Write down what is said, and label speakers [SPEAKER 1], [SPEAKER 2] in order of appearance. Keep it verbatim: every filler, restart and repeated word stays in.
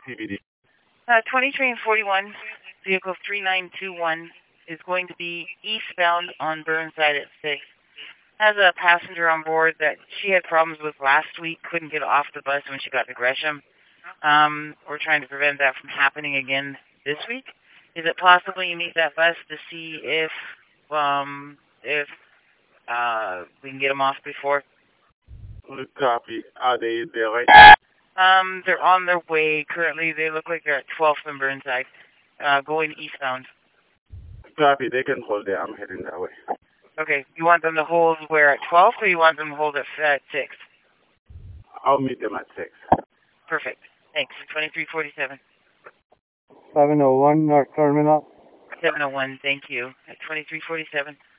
[SPEAKER 1] T B D.
[SPEAKER 2] Uh, twenty-three and forty-one, vehicle three nine two one is going to be eastbound on Burnside at six. Has a passenger on board that she had problems with last week, couldn't get off the bus when she got to Gresham. Um, we're trying to prevent that from happening again this week. Is it possible you meet that bus to see if um, if uh, we can get them off before?
[SPEAKER 1] Copy. Are they there right?
[SPEAKER 2] Um, they're on their way. Currently, they look like they're at twelfth and Burnside, uh, going eastbound.
[SPEAKER 1] Copy. They can hold there. I'm heading that way.
[SPEAKER 2] Okay. You want them to hold where at twelfth, or you want them to hold at, at six?
[SPEAKER 1] I'll meet them at six.
[SPEAKER 2] Perfect. Thanks. twenty-three forty-seven.
[SPEAKER 3] seven oh one North Terminal.
[SPEAKER 2] seven oh one, thank you. At twenty-three forty-seven.